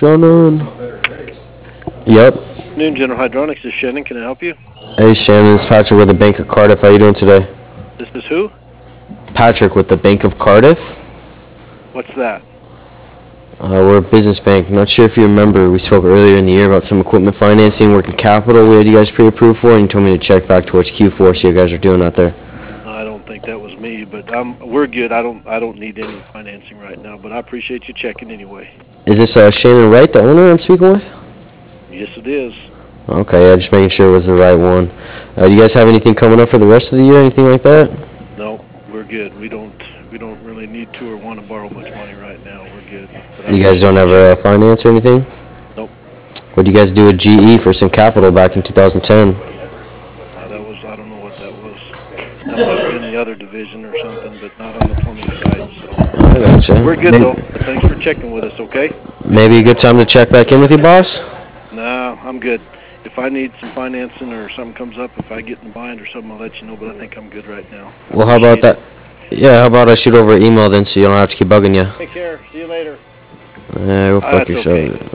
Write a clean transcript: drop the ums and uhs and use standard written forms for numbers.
Shannon. Yep. Noon General Hydronics, this is Shannon. Can I help you? Hey, Shannon. It's Patrick with the Bank of Cardiff. How you doing today? This is who? Patrick with the Bank of Cardiff. What's that? We're a business bank. Not sure if you remember, we spoke earlier in the year about some equipment financing, working capital we had you guys pre-approved for, and you told me to check back towards Q4, see how you guys are doing out there. I don't think that was me, but we're good. I don't need any financing right now, but I appreciate you checking anyway. Is this Shannon Wright, the owner I'm speaking with? Yes, it is. Okay, yeah, just making sure it was the right one. Do you guys have anything coming up for the rest of the year, anything like that? No, we're good. We don't really need to or want to borrow much money right now. We're good. You guys don't ever finance or anything? Nope. What do you guys do with GE for some capital back in 2010? That was, I don't know what that was. That must have been the other division or something, but not on the plumbing side. So I gotcha. we're good though. But thanks for checking with us. Okay. Maybe a good time to check back in with you, boss? No, I'm good. If I need some financing or something comes up, if I get in the bind or something, I'll let you know, but I think I'm good right now. Well, how about that? Yeah, how about I shoot over email then so you don't have to keep bugging you? Take care. See you later. Go fuck yourself. Okay.